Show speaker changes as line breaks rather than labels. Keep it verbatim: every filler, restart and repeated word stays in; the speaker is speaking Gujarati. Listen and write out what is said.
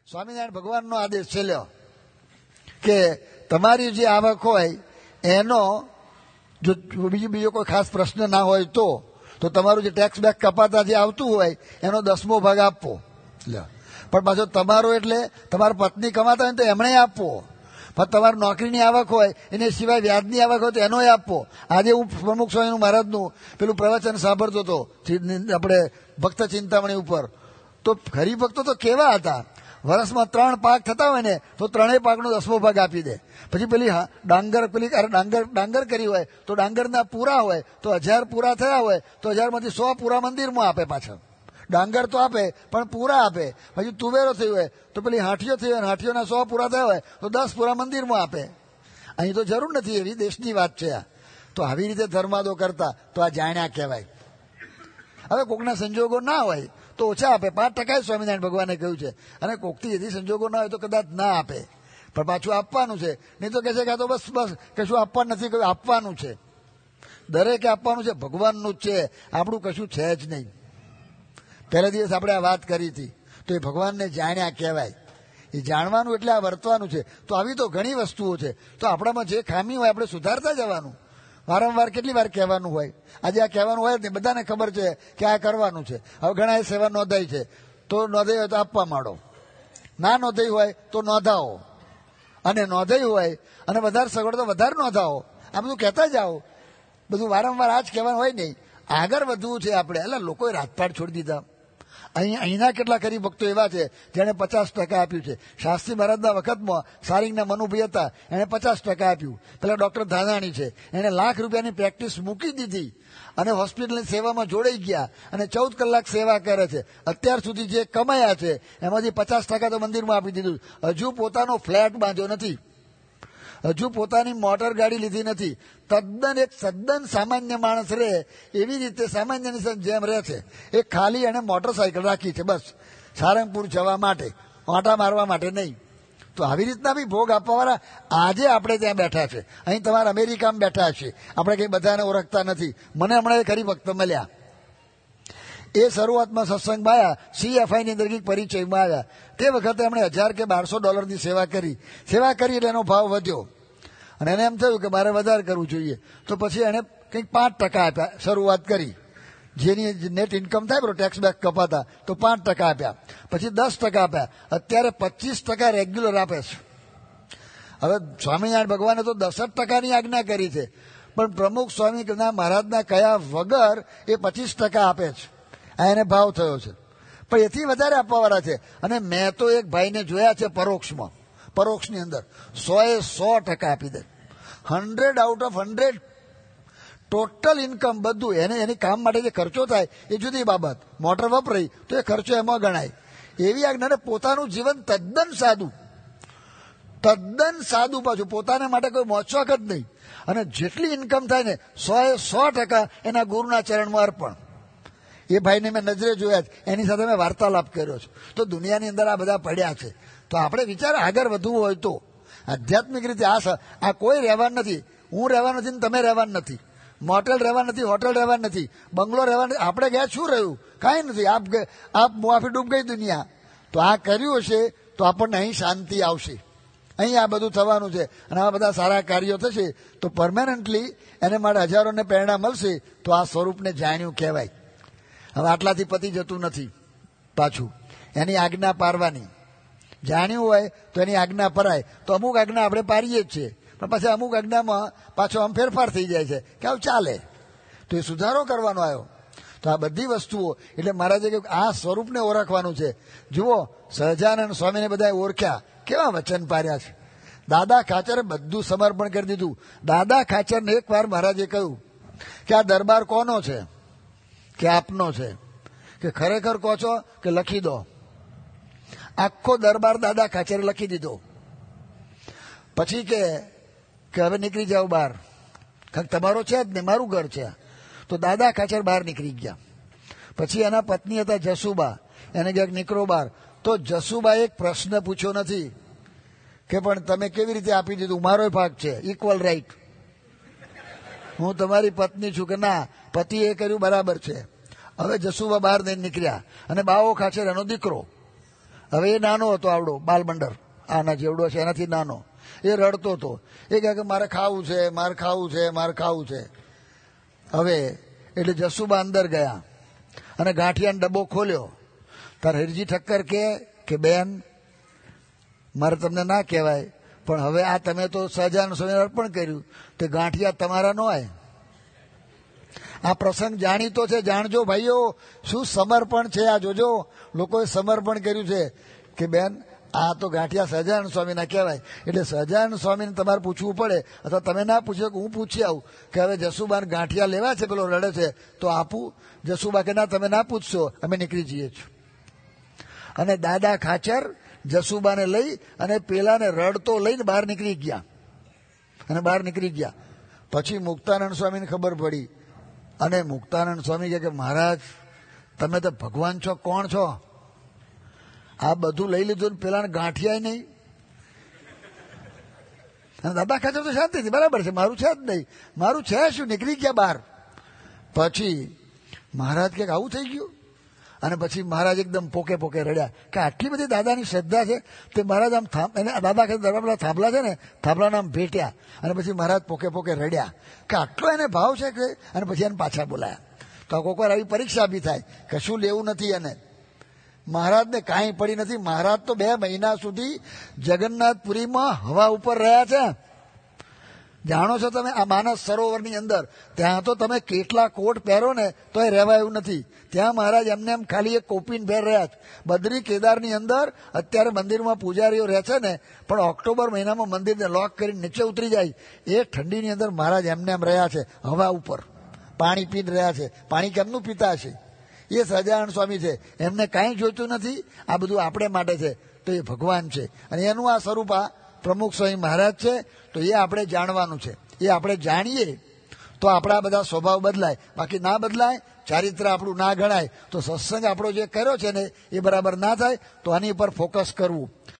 સ્વામિનારાયણ ભગવાનનો આદેશ છે લ્યો કે તમારી જે આવક હોય એનો જો બીજો બીજો કોઈ ખાસ પ્રશ્ન ના હોય તો તો તમારું જે ટેક્સ બેક કપાતા જે આવતું હોય એનો દસમો ભાગ આપવો. લ્યો પણ પાછો તમારો એટલે તમારા પત્ની કમાતા હોય તો એમણે આપવો. પણ તમારી નોકરીની આવક હોય એને સિવાય વ્યાજની આવક હોય તો એનો આપવો. આજે હું પ્રમુખ સ્વામીનું મહારાજનું પેલું પ્રવચન સાંભળતો હતો આપણે ભક્ત ચિંતામણી ઉપર, તો હરિભક્તો તો કેવા હતા, વર્ષમાં ત્રણ પાક થતા હોય ને તો ત્રણેય પાકનો દસમો ભાગ આપી દે. પછી પેલી ડાંગર પેલી ડાંગર ડાંગર કરી હોય તો ડાંગરના પૂરા હોય તો હજાર પૂરા થયા હોય તો હજારમાંથી સો પૂરા મંદિરમાં આપે. પાછળ ડાંગર તો આપે પણ પૂરા આપે. પછી તુવેરો થયું હોય તો પેલી હાંઠીઓ થઈ હોય, હાંઠીઓના સો પૂરા થયા હોય તો દસ પૂરા મંદિરમાં આપે. અહીં તો જરૂર નથી, એવી દેશની વાત છે આ. તો આવી રીતે ધર્માદો કરતા તો આ જાણ્યા કહેવાય. હવે કોકના સંજોગો ના હોય તો ઓછા આપે. પાંચ ટકા સ્વામિનારાયણ ભગવાને કહ્યું છે, અને કોકથી એથી સંજોગો ના હોય તો કદાચ ના આપે, પણ પાછું આપવાનું છે. નહીં તો કહે છે કે આ તો બસ બસ કશું આપવાનું નથી, કહ્યું આપવાનું છે. દરેકે આપવાનું છે, ભગવાનનું જ છે, આપણું કશું છે જ નહીં. પહેલા દિવસ આપણે આ વાત કરી હતી તો એ ભગવાનને જાણ્યા કહેવાય. એ જાણવાનું એટલે આ વર્તવાનું છે. તો આવી તો ઘણી વસ્તુઓ છે. તો આપણામાં જે ખામી હોય આપણે સુધારતા જવાનું. વારંવાર કેટલી વાર કહેવાનું હોય, આજે આ કહેવાનું હોય ને બધાને ખબર છે કે આ કરવાનું છે. હવે ઘણા સેવા નોંધાઈ છે તો નોંધાઈ હોય તો આપવા માંડો, ના નોંધાઈ હોય તો નોંધાવો, અને નોંધાઈ હોય અને વધારે સગવડ તો વધારે નોંધાવો. આ બધું કહેતા જાઓ. બધું વારંવાર આ જ કહેવાનું હોય નહીં. આગળ વધવું છે આપણે. એટલે લોકોએ રાજપાટ છોડી દીધા. અહીં અહીંના કેટલા ખરી ભક્તો એવા છે જેણે પચાસ ટકા આપ્યું છે. શાસ્ત્રી મહારાજના વખતમાં સારિંગના મનુભાઈ હતા, એણે પચાસ ટકા આપ્યું. પેલા ડોક્ટર ધાનાણી છે, એણે લાખ રૂપિયાની પ્રેક્ટિસ મૂકી દીધી અને હોસ્પિટલની સેવામાં જોડાઈ ગયા અને ચૌદ કલાક સેવા કરે છે. અત્યાર સુધી જે કમાયા છે એમાંથી પચાસ ટકા તો મંદિરમાં આપી દીધું. હજુ પોતાનો ફ્લેટ બાંધ્યો નથી, હજુ પોતાની મોટર ગાડી લીધી નથી. તદ્દન એક તદ્દન સામાન્ય માણસ રહે એવી રીતે સામાન્યની જેમ રહે છે. એ ખાલી એને મોટરસાયકલ રાખી છે બસ, સારંગપુર જવા માટે, આંટા મારવા માટે નહીં. તો આવી રીતના બી ભોગ આપવાવાળા આજે આપણે ત્યાં બેઠા છે. અહીં તમારા અમેરિકામાં બેઠા છે. આપણે કંઈ બધાને ઓળખતા નથી. મને હમણાં એક હરિભક્ત મળ્યા, એ શરૂઆતમાં સત્સંગમાં આવ્યા, સીએફઆઈની અંદર કંઈક પરિચયમાં આવ્યા. તે વખતે એમણે હજાર કે બારસો ડોલરની સેવા કરી. સેવા કરી એટલે એનો ભાવ વધ્યો અને એને એમ થયું કે મારે વધારે કરવું જોઈએ. તો પછી એણે કંઈક પાંચ ટકા આપ્યા. શરૂઆત કરી, જેની નેટ ઇન્કમ થાય બરો ટેક્સ બેક કપાતા, તો પાંચ ટકા આપ્યા. પછી દસ ટકા આપ્યા. અત્યારે પચીસ ટકા રેગ્યુલર આપે છે. હવે સ્વામિનારાયણ ભગવાને તો દસ જ ટકાની આજ્ઞા કરી છે, પણ પ્રમુખ સ્વામીના મહારાજના કયા વગર એ પચીસ ટકા આપે છે. આ એને ભાવ થયો છે, પણ એથી વધારે આપવાવાળા છે. અને મેં તો એક ભાઈને જોયા છે પરોક્ષમાં, પરોક્ષની અંદર સો એ સો ટકા આપી દે. Hundred out of hundred total income બધું. એને એની કામ માટે જે ખર્ચો થાય એ જુદી બાબત, મોટર વપરાઈ તો એ ખર્ચો એમાં ગણાય. એવી આજ્ઞાને પોતાનું જીવન તદ્દન સાદું, તદ્દન સાદું, પાછું પોતાના માટે કોઈ મોજશોખ જ નહીં. અને જેટલી ઇન્કમ થાય ને સો એ સો ટકા એના ગુરુના ચરણમાં અર્પણ. એ ભાઈને મેં નજરે જોયા છે, એની સાથે મેં વાર્તાલાપ કર્યો છે. તો દુનિયાની અંદર આ બધા પડ્યા છે. તો આપણે વિચાર આગળ વધવું હોય તો આધ્યાત્મિક રીતે આ આ કોઈ રહેવાનું નથી. હું રહેવાનું નથી ને તમે રહેવાનું નથી, મોટેલ રહેવાનું નથી, હોટેલ રહેવાનું નથી, બંગલો રહેવાનું નથી. આપણે ગયા શું રહ્યું? કાંઈ નથી. આપ આપ મુઆફી ડૂબ ગઈ દુનિયા. તો આ કર્યું હશે તો આપણને અહીં શાંતિ આવશે. અહીં આ બધું થવાનું છે અને આ બધા સારા કાર્યો થશે તો પરમેનન્ટલી એને માટે હજારોને પ્રેરણા મળશે. તો આ સ્વરૂપને જાણ્યું કહેવાય. હવે આટલાથી પતી જતું નથી. પાછું એની આજ્ઞા પારવાની. જાણ્યું હોય તો એની આજ્ઞા પરાય. તો અમુક આજ્ઞા આપણે પારીએ જ છીએ, પણ પછી અમુક આજ્ઞામાં પાછો આમ ફેરફાર થઈ જાય છે કે આવું ચાલે. તો એ સુધારો કરવાનો આવ્યો. તો આ બધી વસ્તુઓ એટલે મહારાજે કહ્યું આ સ્વરૂપને ઓળખવાનું છે. જુઓ, સહજાનંદ સ્વામીને બધાએ ઓળખ્યા, કેવા વચન પાર્યા છે. દાદા ખાચરે બધું સમર્પણ કરી દીધું. દાદા ખાચરને એક વાર મહારાજે કહ્યું કે આ દરબાર કોનો છે? કે આપનો છે. કે ખરેખર કહો છો કે લખી દો. આખો દરબાર દાદા ખાચરે લખી દીધો. પછી કે કે હવે નીકળી જાઓ બહાર, તમારો છે જ ને, મારું ઘર છે. તો દાદા ખાચર બહાર નીકળી ગયા. પછી એના પત્ની હતા જસુબા, એને ક્યાંક નીકળો બહાર. તો જસુબાએ એક પ્રશ્ન પૂછ્યો નથી કે પણ તમે કેવી રીતે આપી દીધું, મારો ભાગ છે, ઇક્વલ રાઈટ, હું તમારી પત્ની છું. કે ના, પતિ એ કર્યું બરાબર છે. હવે જસુબા બહાર નહીં નીકળ્યા અને બાવો ખાચર એનો દીકરો હવે એ નાનો હતો, આવડો બાલમંડર આના જેવડો છે, એનાથી નાનો. એ રડતો હતો. એ કહે કે મારે ખાવું છે, મારે ખાવું છે, મારે ખાવું છે. હવે એટલે જસુબા અંદર ગયા અને ગાંઠિયાનો ડબ્બો ખોલ્યો. તાર હિરજી ઠક્કર કે કે બેન, મારે તમને ના કહેવાય, પણ હવે આ તમે તો સહજાનંદ સ્વામીને અર્પણ કર્યું, તે ગાંઠિયા તમારા ન હોય. આ પ્રસંગ જાણીતો છે, જાણજો ભાઈઓ, શું સમર્પણ છે આ. જોજો, લોકોએ સમર્પણ કર્યું છે કે બેન આ તો ગાંઠિયા સહજાનંદ સ્વામીના કહેવાય. એટલે સહજાનંદ સ્વામીને તમારે પૂછવું પડે, અથવા તમે ના પૂછ્યો કે હું પૂછી આવું કે હવે જસુબાને ગાંઠિયા લેવા છે, પેલો રડે છે તો આપું. જસુબા કે ના, તમે ના પૂછશો, અમે નીકળી જઈએ છીએ. અને દાદા ખાચર જસુબાને લઈ અને પેલાને રડતો લઈને બહાર નીકળી ગયા. અને બહાર નીકળી ગયા પછી મુક્તાનંદ સ્વામીને ખબર પડી. અને મુક્તાનંદ સ્વામી કહે કે મહારાજ, તમે તો ભગવાન છો, કોણ છો? આ બધું લઈ લીધું ને પેલાને ગાંઠિયા નહીં. અને દાદા ખાચર તો શાંતિથી, બરાબર છે, મારું છે જ નહીં, મારું છે શું, નીકળી ગયા બહાર. પછી મહારાજ કે આવું થઈ ગયું. અને પછી મહારાજ એકદમ પોકે પોકે રડ્યા કે આટલી બધી દાદાની શ્રદ્ધા છે. તે મહારાજ આમ એને દાદા ખાચર દરબાર થાંભલા છે ને, થાંભલાને આમ ભેટ્યા અને પછી મહારાજ પોકે પોકે રડ્યા કે આટલો એને ભાવ છે કે. અને પછી એને પાછા બોલાયા. તો કોઈક વાર આવી પરીક્ષા બી થાય, કશું લેવું નથી એને. મહારાજને કાંઈ પડી નથી. મહારાજ તો બે મહિના સુધી જગન્નાથપુરીમાં હવા ઉપર રહ્યા છે. જાણો છો તમે, આ માનસ સરોવરની અંદર ત્યાં તો તમે કેટલા કોટ પહેરો ને તો એ રહેવા એવું નથી. ત્યાં મહારાજ એમને એમ ખાલી એક કોપીન પહેર રહ્યા છે. બદ્રી કેદારની અંદર અત્યારે મંદિરમાં પૂજારીઓ રહે છે ને, પણ ઓક્ટોબર મહિનામાં મંદિરને લોક કરીને નીચે ઉતરી જાય, એ ઠંડીની અંદર મહારાજ એમને એમ રહ્યા છે હવા ઉપર, પાણી પીને રહ્યા છે. પાણી કેમનું પીતા હશે? એ સહજાનંદ સ્વામી છે, એમને કાંઈ જોઈતું નથી. આ બધું આપણે માટે છે. તો એ ભગવાન છે અને એનું આ સ્વરૂપ આ પ્રમુખ સ્વામી મહારાજ છે. તો એ આપણે જાણવાનું છે. એ આપણે જાણીએ તો આપણા બધા સ્વભાવ બદલાય, બાકી ના બદલાય, ચારિત્ર આપણું ના ગણાય, તો સત્સંગ આપણો જે કર્યો છે ને એ બરાબર ના થાય. તો આની પર ફોકસ કરવું.